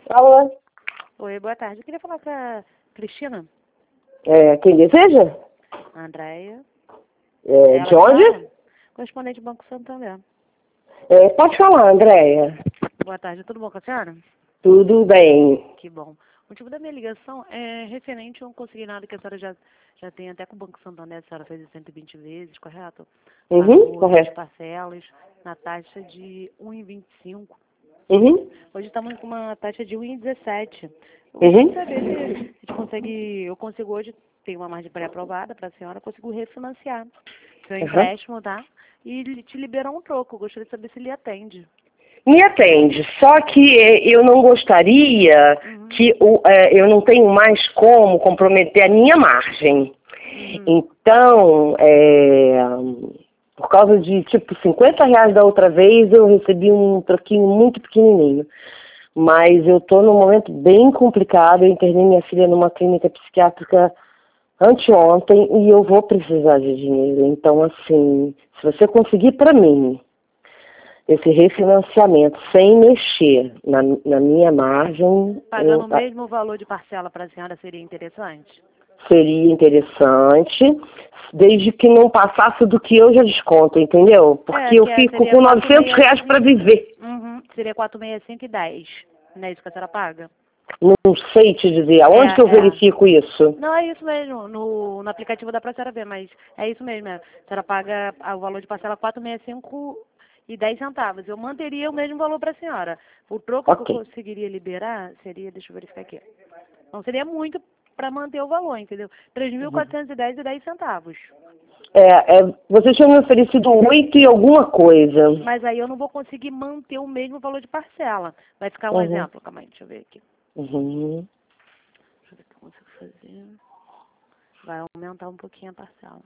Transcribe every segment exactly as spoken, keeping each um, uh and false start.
Alô? Oi, boa tarde. Eu queria falar com a Cristina. É, quem deseja? A Andréia. É, Ela de onde? fala? Correspondente do Banco Santander. É, pode falar, Andréia. Boa tarde. Tudo bom com a senhora? Tudo bem. Que bom. O motivo da minha ligação é referente a um consignado que a senhora já, já tem até com o Banco Santander. A senhora fez cento e vinte vezes, correto? Uhum, Pagou correto. vinte parcelas na taxa de um vírgula vinte e cinco. Uhum, Hoje estamos com uma taxa de um vírgula dezessete. Eu gostaria uhum. de saber se a gente consegue, eu consigo hoje, tem uma margem pré-aprovada para a senhora, consigo refinanciar seu Uhum. empréstimo, tá? E li- te liberar um troco. Eu gostaria de saber se ele atende. Me atende, só que é, eu não gostaria Uhum, que o, é, eu não tenho mais como comprometer a minha margem. uhum. Então, é, por causa de tipo cinquenta reais da outra vez, eu recebi um troquinho muito pequenininho. Mas eu estou num momento bem complicado. Eu internei minha filha numa clínica psiquiátrica anteontem e eu vou precisar de dinheiro. Então, assim, se você conseguir para mim esse refinanciamento sem mexer na, na minha margem, Pagando eu, o mesmo valor de parcela para a senhora seria interessante? seria interessante, desde que não passasse do que eu já desconto, entendeu? É, Porque eu que é, fico seria com novecentos reais para quatrocentos e sessenta e cinco. viver. Uhum, seria quatrocentos e sessenta e cinco e dez. Não é isso que a senhora paga? Não sei te dizer. É, Aonde que eu é. verifico isso? Não, é isso mesmo. No, no aplicativo dá pra senhora ver, mas é isso mesmo. É. A senhora paga ah, o valor de parcela quatrocentos e sessenta e cinco e dez centavos. Eu manteria o mesmo valor para a senhora. O troco que eu Ok. conseguiria liberar seria, deixa eu verificar aqui. Não seria muito para manter o valor, entendeu? três mil quatrocentos e dez e dez centavos. É, é, você tinha me oferecido oito e alguma coisa. Mas aí eu não vou conseguir manter o mesmo valor de parcela. Vai ficar um Uhum. exemplo, calma aí, deixa eu ver aqui. Uhum. Deixa eu ver o que eu consigo fazer. Vai aumentar um pouquinho a parcela.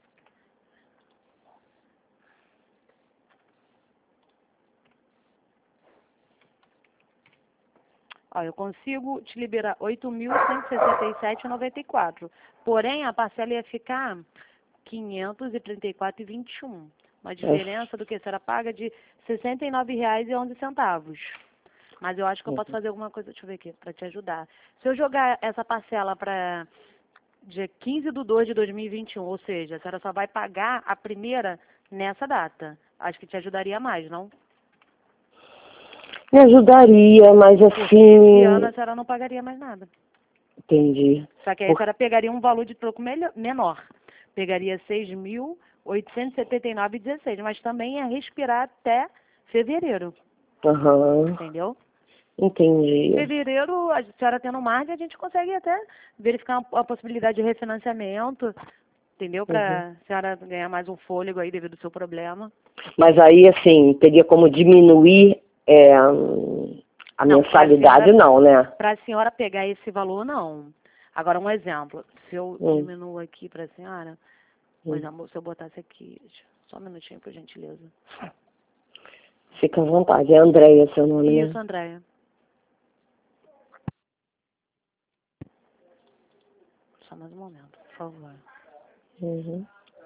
Ó, eu consigo te liberar oito mil cento e sessenta e sete reais e noventa e quatro. Porém, a parcela ia ficar quinhentos e trinta e quatro reais e vinte e um. Uma É. diferença do que a senhora paga de sessenta e nove reais e onze centavos. Mas eu acho que eu posso Uhum. fazer alguma coisa, deixa eu ver aqui, para te ajudar. Se eu jogar essa parcela para dia quinze de dois de dois mil e vinte e um, ou seja, a senhora só vai pagar a primeira nessa data. Acho que te ajudaria mais, não? Me ajudaria, mas Porque esse ano assim. a senhora não pagaria mais nada. Entendi. Só que aí a Por... senhora pegaria um valor de troco melhor, menor. Pegaria seis mil oitocentos e setenta e nove reais e dezesseis, mas também ia respirar até fevereiro, Aham. entendeu? Entendi. Fevereiro, a senhora tendo margem, a gente consegue até verificar a possibilidade de refinanciamento, entendeu? Uhum. Para a senhora ganhar mais um fôlego aí devido ao seu problema. Mas aí, assim, teria como diminuir é, a Não, para a mensalidade, senhora, não, né? para a senhora pegar esse valor, não. Agora, um exemplo. Se eu Hum, diminuo aqui para a senhora, por hum. exemplo, se eu botasse aqui, só um minutinho, por gentileza. Fica à vontade. É Andréia seu nome, Isso, né? Andréia. Só mais um momento, por favor. Uhum.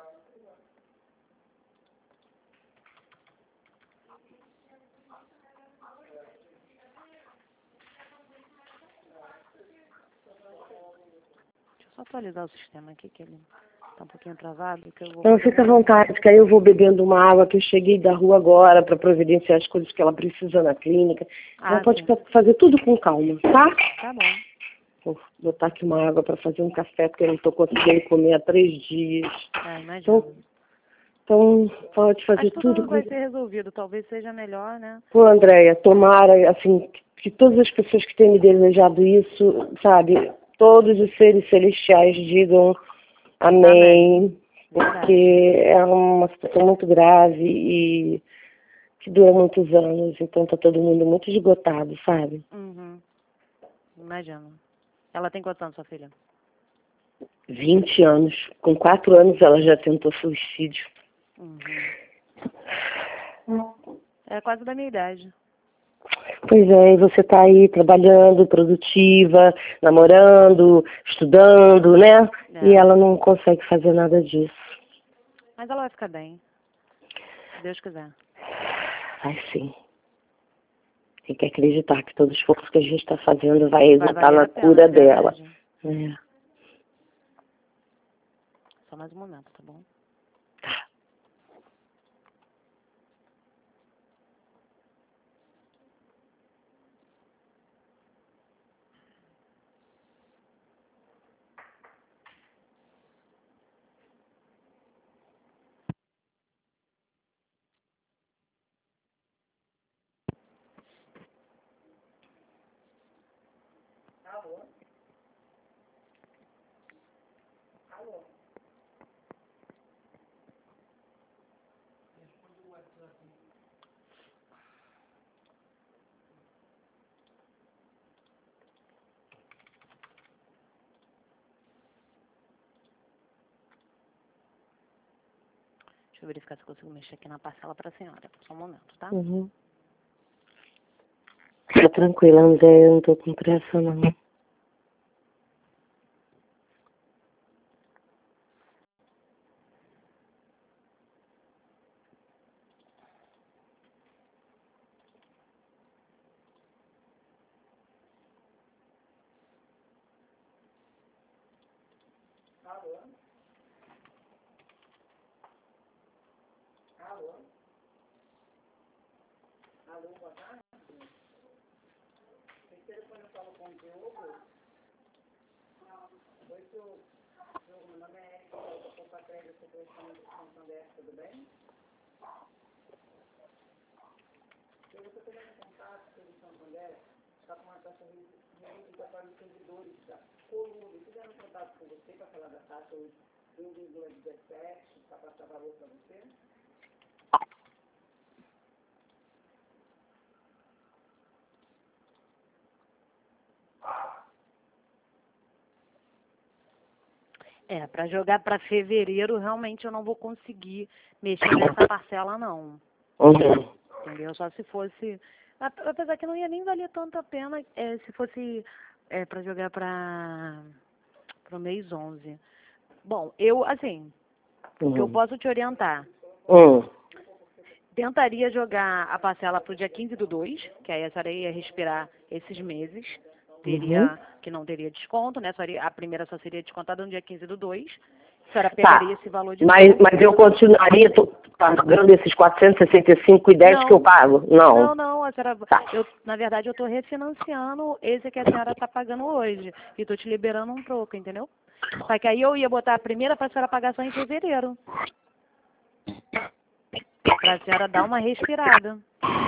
Deixa eu só atualizar o sistema aqui, que ele tá um pouquinho travado, que eu vou Então fazer fica à alguma coisa. vontade, que aí eu vou bebendo uma água, que eu cheguei da rua agora para providenciar as coisas que ela precisa na clínica. Então Ah, pode sim. fa- fazer tudo com calma, tá? Tá bom. Vou botar aqui uma água para fazer um café, porque eu não estou conseguindo comer há três dias. Ah, Então, imagino. então pode Mas fazer tudo tudo com... vai ser resolvido. Talvez seja melhor, né? Pô, Andréia, tomara, assim, que todas as pessoas que têm me desejado isso, sabe, todos os seres celestiais digam Amém. amém, porque Verdade. é uma situação muito grave e que dura muitos anos, então tá todo mundo muito esgotado, sabe? Uhum. Imagino. Ela tem quantos anos, sua filha? Vinte anos. Com quatro anos ela já tentou suicídio. Uhum. É quase da minha idade. Pois é, e você tá aí trabalhando, produtiva, namorando, estudando, né? E É. ela não consegue fazer nada disso. Mas ela vai ficar bem. Se Deus quiser. Ai, sim. Tem que acreditar que todo esforço que a gente está fazendo vai resultar na pena, cura é dela. verdade. É. Só mais um momento, tá bom? Deixa eu verificar se eu consigo mexer aqui na parcela para a senhora. Só um momento, tá? Uhum. Fica tranquila, André, eu não tô com pressa, não. É, para jogar para fevereiro, realmente eu não vou conseguir mexer nessa parcela, não. Uhum. Entendeu? Só se fosse... Apesar que não ia nem valer tanto a pena é, se fosse é, para jogar para o mês onze. Bom, eu, assim, o que eu Uhum. posso te orientar... Uhum. Tentaria jogar a parcela para o dia quinze do dois, que aí a senhora ia respirar esses meses. Teria, Uhum. que não teria desconto, né? Só iria- a primeira só seria descontada no dia quinze do dois. A senhora Tá, pegaria esse valor de mas, novo. mas eu continuaria tô pagando esses quatrocentos e sessenta e cinco e dez que eu Não, pago? Não. não, não, a senhora, Tá. eu, na verdade eu estou refinanciando esse que a senhora está pagando hoje. E estou te liberando um troco, entendeu? Só que aí eu ia botar a primeira para a senhora pagar só em fevereiro. Para a senhora dar uma respirada.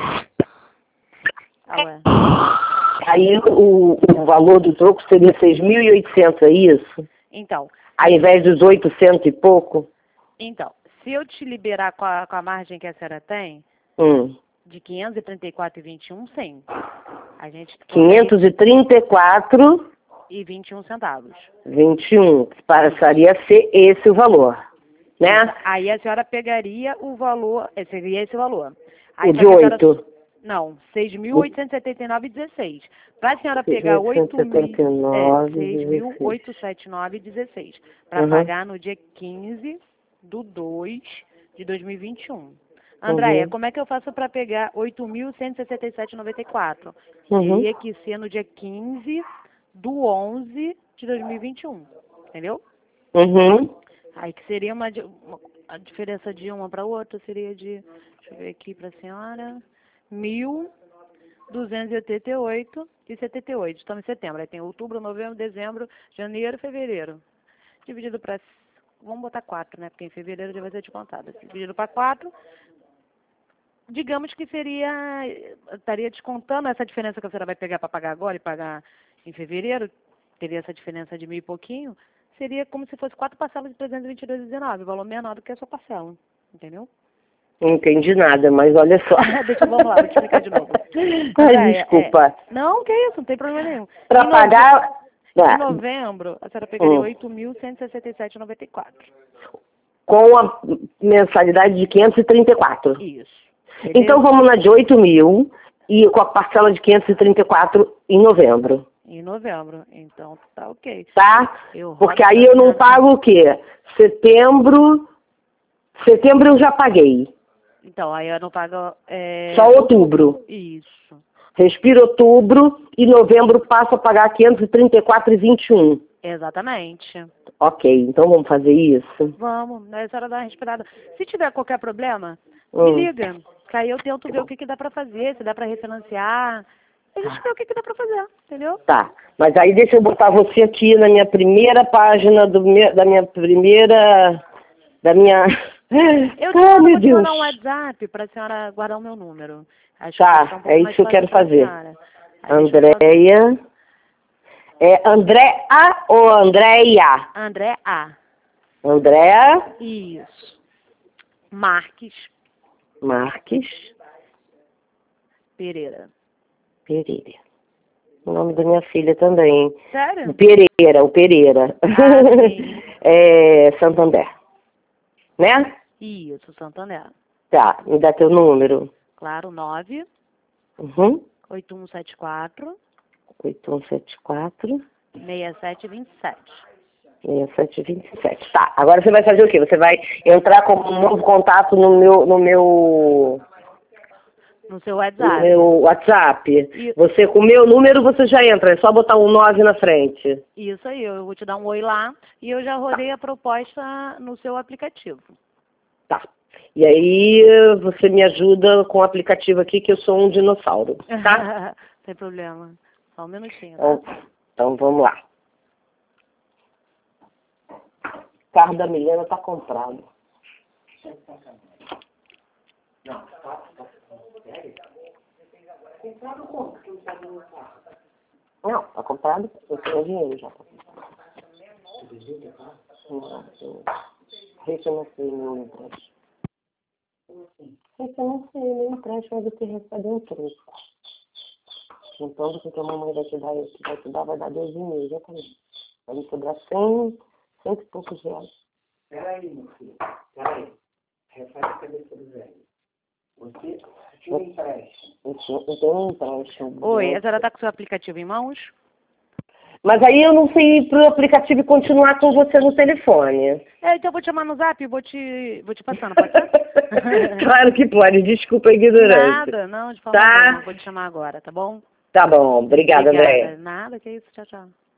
Ah, ué. Aí o, o valor do troco seria seis mil e oitocentos, é isso? Então, Ao invés dos oitocentos e pouco? então, se eu te liberar com a, com a margem que a senhora tem, Hum. de quinhentos e trinta e quatro e vinte e um, sim. A gente quinhentos e trinta e quatro e vinte e um centavos. e vinte e um, que passaria a ser esse o valor, né? Aí a senhora pegaria o valor, eh, seria esse valor. Aí O só de que a senhora, oito. não, seis mil oitocentos e setenta e nove e dezesseis. Para a senhora pegar oitocentos e setenta e oito mil, é, nove, seis mil dezesseis. oitocentos e setenta e nove e dezesseis. Para Uhum. pagar no dia quinze do dois de dois mil e vinte e um. Andréia, Uhum. como é que eu faço para pegar oito mil cento e sessenta e sete e noventa e quatro? Uhum. Teria que ser no dia quinze do onze de dois mil e vinte e um. Entendeu? Uhum. Aí que seria uma, di- uma- a diferença de uma para outra seria de, deixa eu ver aqui para a senhora, mil duzentos e oitenta e oito e setenta e oito. Estamos em setembro. Aí tem outubro, novembro, dezembro, janeiro, fevereiro. Dividido para, vamos botar quatro, né? Porque em fevereiro já vai ser descontado. Dividido para quatro, digamos que seria, estaria descontando essa diferença que a senhora vai pegar para pagar agora e pagar em fevereiro, teria essa diferença de mil e pouquinho, seria como se fosse quatro parcelas de trezentos e vinte e dois reais e dezenove, valor menor do que a sua parcela, entendeu? Não entendi nada, mas olha só. Deixa, vamos lá, vou te explicar de novo. Ai, Andréia, desculpa. é, não, que isso, não tem problema nenhum. Para Em nove- pagar... Em Ah, novembro, a senhora pegaria hum. oito mil cento e sessenta e sete reais e noventa e quatro. Com a mensalidade de quinhentos e trinta e quatro. Isso. Então Beleza? vamos na de oito mil e com a parcela de quinhentos e trinta e quatro em novembro. Em novembro. Então, tá ok. Tá? Eu Porque rodo aí pra eu não senhora. pago o quê? Setembro... Setembro eu já paguei. Então, aí eu não pago... É, Só outubro. Isso. Respira outubro e novembro passo a pagar quinhentos e trinta e quatro reais e vinte e um centavos. Exatamente. Ok, então vamos fazer isso? Vamos, nessa hora dá uma respirada. Se tiver qualquer problema, Hum. me liga. Que aí eu tento ver o que, que dá pra fazer, se dá pra refinanciar. A gente vê o que, que dá pra fazer, entendeu? Tá, mas aí deixa eu botar você aqui na minha primeira página do meu, da minha primeira... Da minha... Eu te ah, mando, meu vou te Deus. mandar um WhatsApp pra senhora guardar o meu número. Acho que Tá, fica um pouco é isso mais que eu fácil quero pra fazer. senhora. Aí deixa eu só- Andréia... É André A ou Andréia? André A. Andréa Isso. Marques Marques Pereira. Pereira. O nome da minha filha também. O Sério? Pereira, o Pereira. Ah, sim. É Santander. Né? Isso, Santander. Tá, me dá teu número. Claro, nove Uhum. oito um sete quatro oito um sete quatro, seis sete dois sete. seis sete dois sete. Tá, agora você vai fazer o quê? Você vai entrar com um novo contato no meu, no meu, No seu no WhatsApp. meu WhatsApp. E- Você, com o meu número, você já entra. É só botar um nove na frente. Isso aí, eu vou te dar um oi lá e eu já rodei a proposta no seu aplicativo. Tá. E aí você me ajuda com o aplicativo aqui, que eu sou um dinossauro, tá? Sem problema. Só um minutinho, Então, tá? então vamos lá. O carro da Milena tá comprado. Não, tá, tá. Comprado como? Não, tá comprado. Eu tenho dinheiro já. Não, eu refinancei meu empréstimo. Refinancei meu empréstimo, mas eu queria fazer um troco. Então, o que a mamãe vai te dar, que vai te dar, vai dar dois e meio, exatamente. Vai me sobrar cem, cento e poucos reais. Peraí, meu filho. Peraí. Refaz a cabeça do velho. Você tinha um empréstimo. Eu tinha- eu tenho um empréstimo. Oi, a senhora tá com o seu aplicativo em mãos? Mas aí eu não sei ir pro aplicativo e continuar com você no telefone. É, então eu vou te chamar no zap e vou te, vou te passando, pode ser? Claro que pode, desculpa a ignorância. Nada, não, de forma Tá? alguma. Vou te chamar agora, tá bom? Tá bom, obrigada, André. Nada, que isso, tchau, tchau.